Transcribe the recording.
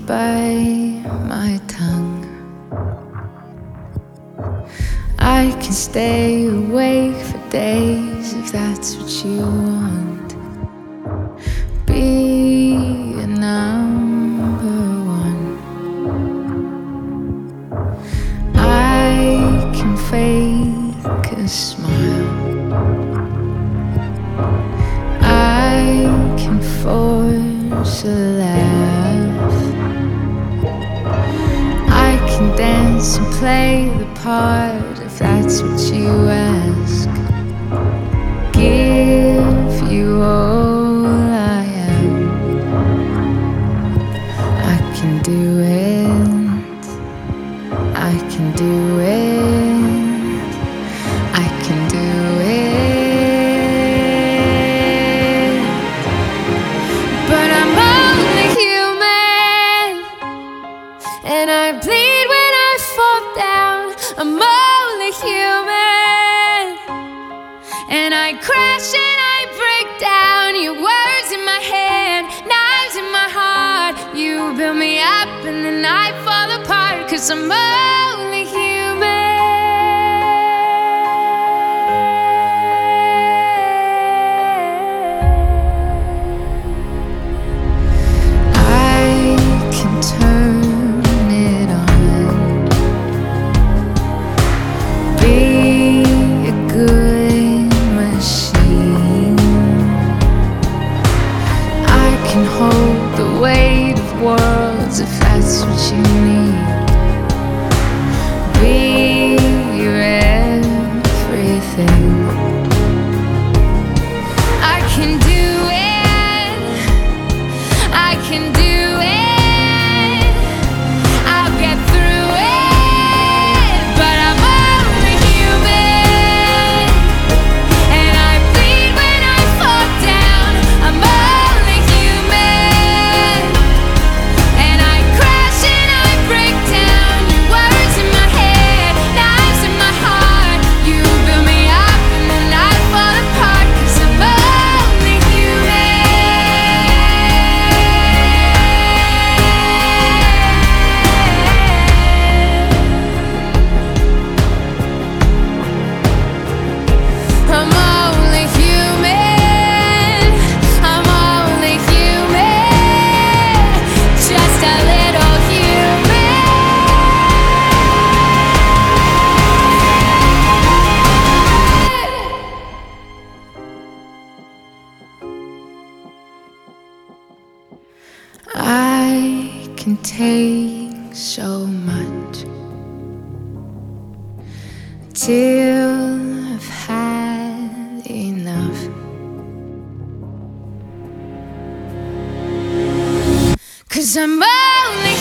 by my tongue. I can stay awake for days if that's what you want. Be a number one. I can fake a smile. I can force a laugh. I can dance and play the part if that's what you ask. Give you all I am. I can do it. I can do it. I can do it. But I'm only human, and I bleed when I fall down. I'm only human, and I crash and I break down. Your words in my hand, knives in my heart. You build me up and then I fall apart, 'cause I'm only human. I can turn it on. Be a good machine. I can hold the weight of worlds if that's what you need. Be your everything. I can do it. I can do it. I'll get through it. But I'm only human, and I bleed when I fall down. I'm only human, and I crash and I break down. Your words in my head, knives in my heart. You build me up and then I fall apart, 'cause I'm only human. I'm only human. I'm only human. Just a little human. I can take so much till I've had enough. 'Cause I'm only